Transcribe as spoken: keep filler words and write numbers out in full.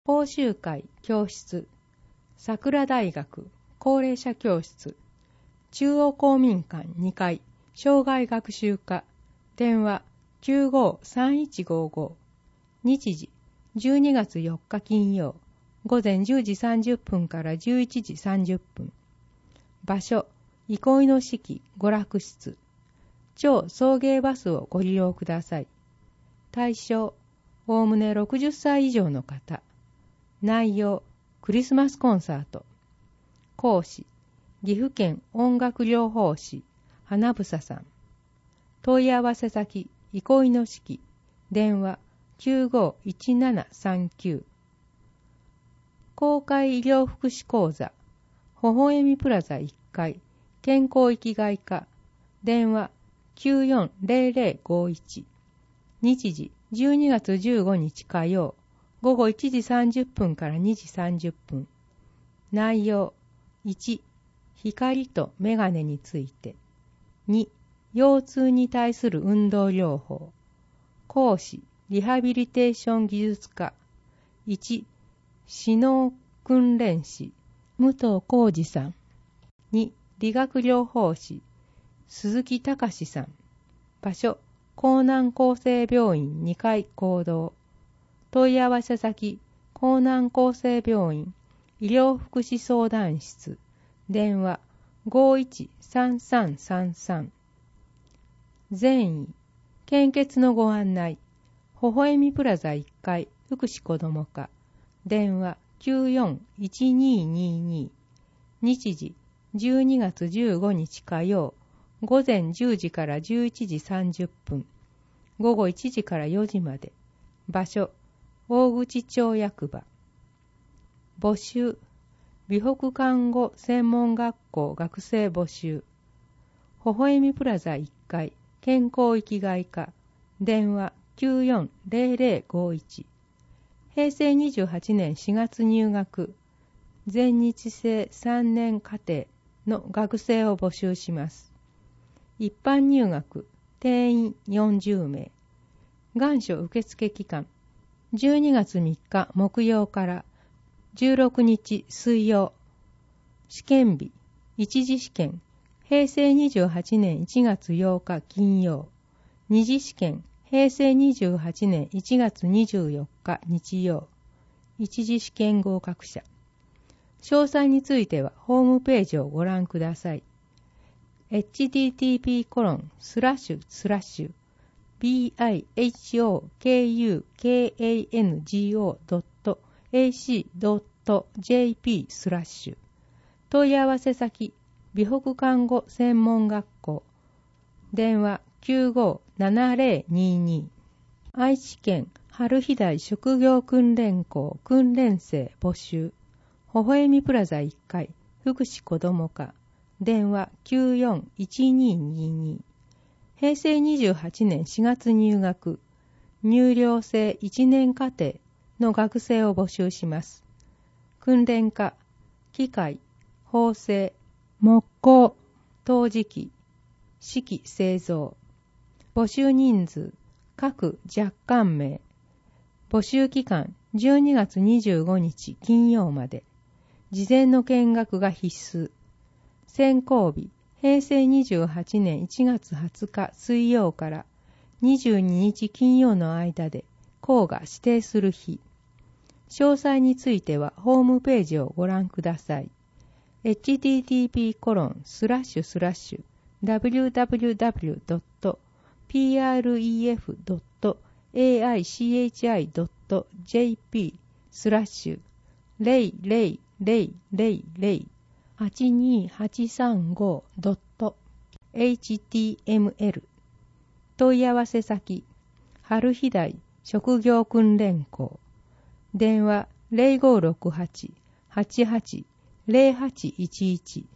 講習会教室、桜大学高齢者教室、中央公民館にかい障害学習課、電話 きゅうごーさんいちごーごー、日時じゅうにがつよっか金曜、午前じゅうじさんじゅっぷんからじゅういちじさんじゅっぷん、場所、憩いの式娯楽室、超送迎バスをご利用ください。対象、おおむねろくじゅっさい以上の方。内容、クリスマスコンサート。講師、岐阜県音楽療法士、花房さん。問い合わせ先、憩いの式、電話 きゅうごーいちななさんきゅう。公開医療福祉講座、ほほえみプラザいっかい、健康生きがい課、電話きゅうよんゼロゼロごいち。日時じゅうにがつじゅうごにち火曜、午後いちじさんじゅっぷんからにじさんじゅっぷん。内容、いち、光とメガネについて。に、腰痛に対する運動療法。講師、リハビリテーション技術科。いち、指脳訓練士、武藤浩二さん。に、理学療法士、鈴木隆さん。場所、江南厚生病院にかい講堂。問い合わせ先、江南厚生病院医療福祉相談室、電話ごーいちさんさんさんさん。善意、献血のご案内、ほほえみプラザいっかい福祉子ども課、電話きゅうよんいちにーにーにー。日時じゅうにがつじゅうごにち火曜、午前じゅうじからじゅういちじさんじゅっぷん、午後いちじからよじまで。場所、大口町役場。募集、美北看護専門学校学生募集。ほほえみプラザいっかい健康生きがい課、電話きゅうよんゼロゼロごいち。平成にじゅうはちねんしがつ入学、全日制さんねん課程の学生を募集します。一般入学、定員よんじゅうめい。願書受付期間、じゅうにがつみっか木曜からじゅうろくにち水曜。試験日、一次試験、平成にじゅうはちねんいちがつようか金曜。二次試験、平成にじゅうはちねんいちがつにじゅうよっか日曜。一次試験合格者。詳細についてはホームページをご覧ください。エイチティーティーピーコロンスラッシュスラッシュビーアイエイチオーケーユーケーエーエヌジーオードットエーシードットジェーピースラッシュ。問い合わせ先、美北看護専門学校。電話きゅうごーななゼロにーにー。愛知県春日大職業訓練校訓練生募集。ほほえみプラザいっかい福祉子ども課。電話きゅうよんいちにーにーにー。平成にじゅうはちねんしがつ入学、入寮制いちねん課程の学生を募集します。訓練科、機械、縫製、木工、陶磁器、式製造。募集人数、各若干名。募集期間じゅうにがつにじゅうごにち金曜まで。事前の見学が必須。選考日、平成にじゅうはちねんいちがつはつか水曜からにじゅうににち金曜の間で校が指定する日。詳細についてはホームページをご覧ください。エイチティーティーピーコロンスラッシュスラッシュダブリューダブリューダブリュードットピーアールイーエフドットエーアイシーエイチアイドットジェーピースラッシュゼロゼロゼロゼロゼロはちにーはちさんごドットエイチティーエムエル。 問い合わせ先、春日大職業訓練校。電話ゼロごろくはち はちはちゼロはちいちいち。